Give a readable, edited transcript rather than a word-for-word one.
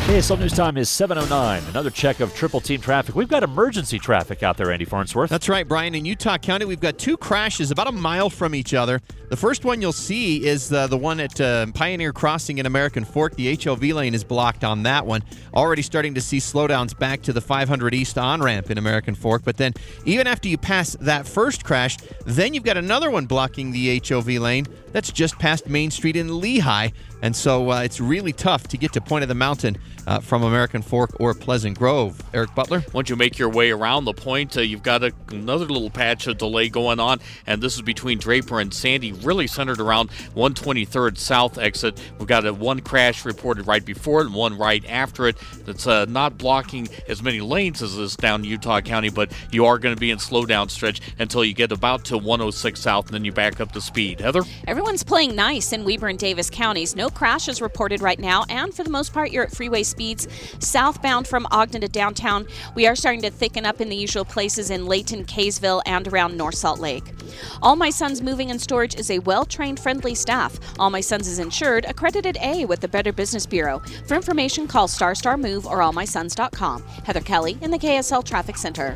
KSL News Time is 7:09. Another check of triple team traffic. We've got emergency traffic out there, Andy Farnsworth. That's right, Brian. In Utah County, we've got two crashes about a mile from each other. The first one you'll see is the one at Pioneer Crossing in American Fork. The HOV lane is blocked on that one. Already starting to see slowdowns back to the 500 East on-ramp in American Fork. But then even after you pass that first crash, then you've got another one blocking the HOV lane. That's just past Main Street in Lehigh. And so it's really tough to get to Point of the Mountain from American Fork or Pleasant Grove. Eric Butler? Once you make your way around the point, you've got another little patch of delay going on, and this is between Draper and Sandy, really centered around 123rd South exit. We've got one crash reported right before it and one right after it. That's not blocking as many lanes as this down in Utah County, but you are going to be in slowdown stretch until you get about to 106 South, and then you back up to speed. Heather? Everyone's playing nice in Weber and Davis counties. No crashes reported right now, and for the most part, you're at freeway speeds southbound from Ogden to downtown. We are starting to thicken up in the usual places in Layton, Kaysville, and around North Salt Lake. All My Sons Moving and Storage is a well-trained, friendly staff. All My Sons is insured, accredited A with the Better Business Bureau. For information, call Star Move or allmysons.com. Heather Kelly in the KSL Traffic Center.